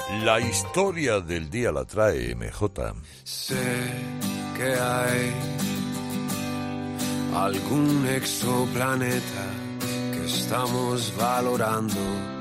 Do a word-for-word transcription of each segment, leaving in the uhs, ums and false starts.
La historia del día la trae M J. Sé que hay algún exoplaneta que estamos valorando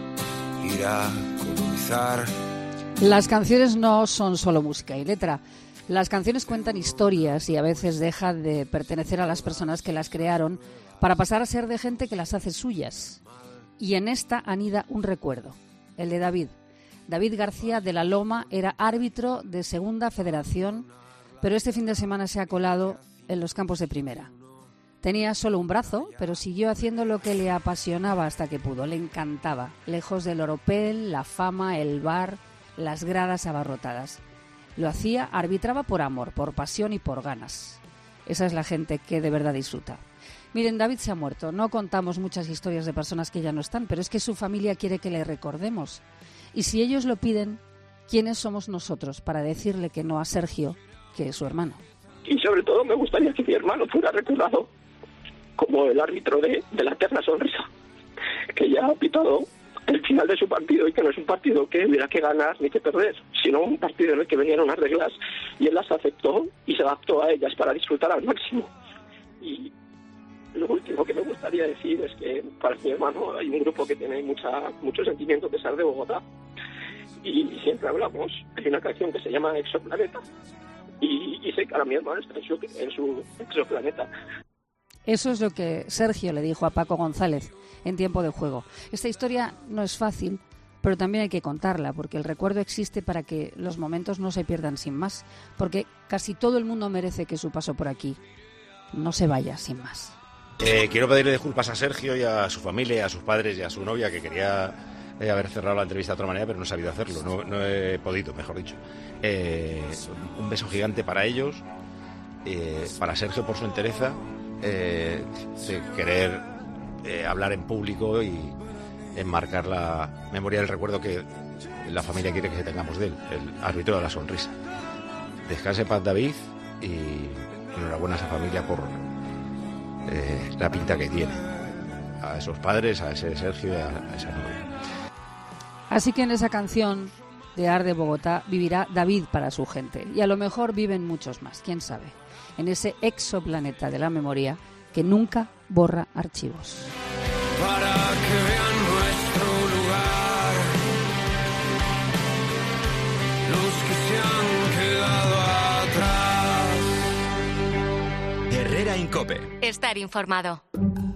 ir a colonizar. Las canciones no son solo música y letra. Las canciones cuentan historias y a veces dejan de pertenecer a las personas que las crearon para pasar a ser de gente que las hace suyas. Y en esta anida un recuerdo, el de David. David García de la Loma era árbitro de Segunda Federación, pero este fin de semana se ha colado en los campos de Primera. Tenía solo un brazo, pero siguió haciendo lo que le apasionaba hasta que pudo. Le encantaba, lejos del oropel, la fama, el bar, las gradas abarrotadas. Lo hacía, arbitraba por amor, por pasión y por ganas. Esa es la gente que de verdad disfruta. Miren, David se ha muerto. No contamos muchas historias de personas que ya no están, pero es que su familia quiere que le recordemos. Y si ellos lo piden, ¿quiénes somos nosotros para decirle que no a Sergio, que es su hermano? Y sobre todo me gustaría que mi hermano fuera recordado como el árbitro de, de la eterna sonrisa, que ya ha pitado el final de su partido y que no es un partido que hubiera que ganar ni que perder, sino un partido en el que venían unas reglas y él las aceptó y se adaptó a ellas para disfrutar al máximo. Y lo último que me gustaría decir es que para mi hermano hay un grupo que tiene mucha mucho sentimiento, que es de Bogotá, y siempre hablamos. Hay una canción que se llama Exoplaneta y, y sé que ahora mi hermano está en su, en su exoplaneta. Eso es lo que Sergio le dijo a Paco González en Tiempo de Juego. Esta historia no es fácil, pero también hay que contarla, porque el recuerdo existe para que los momentos no se pierdan sin más, porque casi todo el mundo merece que su paso por aquí no se vaya sin más. Eh, quiero pedirle disculpas a Sergio y a su familia, a sus padres y a su novia, que quería eh, haber cerrado la entrevista de otra manera, pero no he sabido hacerlo, no, no he podido, mejor dicho. Eh, un beso gigante para ellos, eh, para Sergio por su entereza, eh, de querer eh, hablar en público y enmarcar la memoria del recuerdo que la familia quiere que tengamos de él, el árbitro de la sonrisa. Descanse en paz, David, y enhorabuena a esa familia por Eh, la pinta que tiene, a esos padres, a ese Sergio y a, a esa novia. Así que en esa canción de Arde Bogotá vivirá David para su gente, y a lo mejor viven muchos más, quién sabe, en ese exoplaneta de la memoria que nunca borra archivos. Para que vean nuestro lugar, los que se han quedado atrás. Herrera Incope. Estar informado.